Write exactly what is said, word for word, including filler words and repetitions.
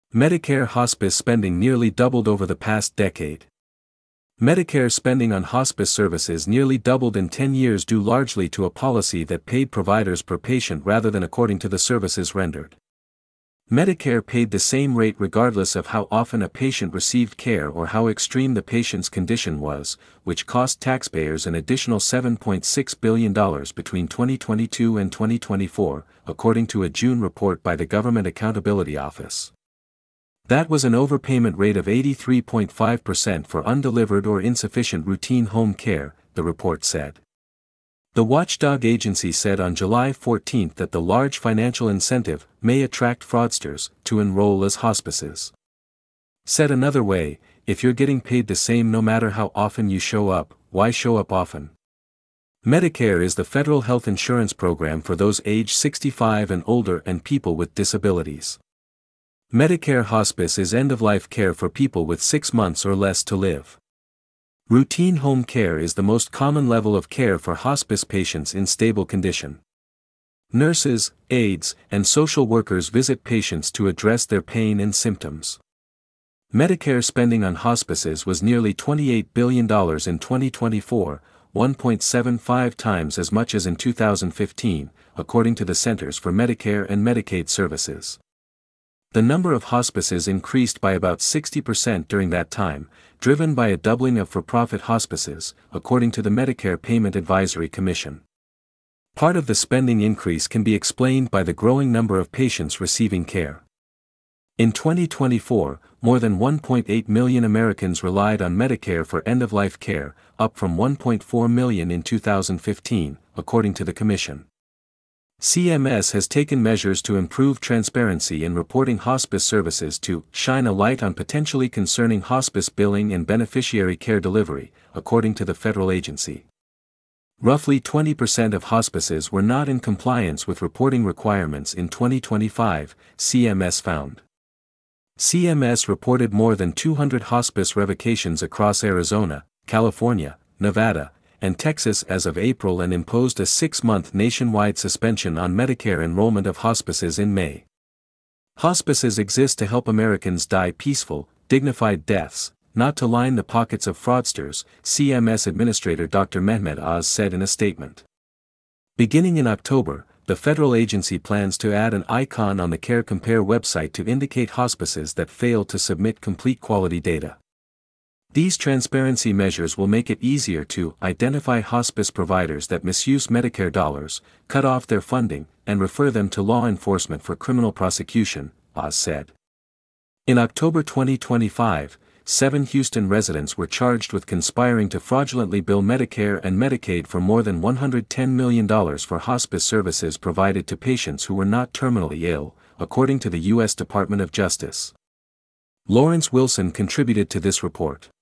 Medicare hospice spending nearly doubled over the past decade. Medicare spending on hospice services nearly doubled in ten years due largely to a policy that paid providers per patient rather than according to the services rendered. Medicare paid the same rate regardless of how often a patient received care or how extreme the patient's condition was, which cost taxpayers an additional seven point six billion dollars between twenty twenty-two and twenty twenty-four, according to a June report by the Government Accountability Office. That was an overpayment rate of eighty-three point five percent for undelivered or insufficient routine home care, the report said. The watchdog agency said on July fourteenth that the large financial incentive may attract fraudsters to enroll as hospices. Said another way, if you're getting paid the same no matter how often you show up, why show up often? Medicare is the federal health insurance program for those age sixty-five and older and people with disabilities. Medicare hospice is end-of-life care for people with six months or less to live. Routine home care is the most common level of care for hospice patients in stable condition. Nurses, aides, and social workers visit patients to address their pain and symptoms. Medicare spending on hospices was nearly twenty-eight billion dollars in twenty twenty-four, one point seven five times as much as in two thousand fifteen, according to the Centers for Medicare and Medicaid Services. The number of hospices increased by about sixty percent during that time, driven by a doubling of for-profit hospices, according to the Medicare Payment Advisory Commission. Part of the spending increase can be explained by the growing number of patients receiving care. In twenty twenty-four, more than one point eight million Americans relied on Medicare for end-of-life care, up from one point four million in two thousand fifteen, according to the Commission. C M S has taken measures to improve transparency in reporting hospice services to shine a light on potentially concerning hospice billing and beneficiary care delivery, according to the federal agency. Roughly twenty percent of hospices were not in compliance with reporting requirements in twenty twenty-five, C M S found. C M S reported more than two hundred hospice revocations across Arizona, California, Nevada, and Texas as of April and imposed a six-month nationwide suspension on Medicare enrollment of hospices in May. Hospices exist to help Americans die peaceful, dignified deaths, not to line the pockets of fraudsters, C M S Administrator Doctor Mehmet Oz said in a statement. Beginning in October, the federal agency plans to add an icon on the Care Compare website to indicate hospices that fail to submit complete quality data. These transparency measures will make it easier to identify hospice providers that misuse Medicare dollars, cut off their funding, and refer them to law enforcement for criminal prosecution, Oz said. In October twenty twenty-five, seven Houston residents were charged with conspiring to fraudulently bill Medicare and Medicaid for more than one hundred ten million dollars for hospice services provided to patients who were not terminally ill, according to the U S Department of Justice. Lawrence Wilson contributed to this report.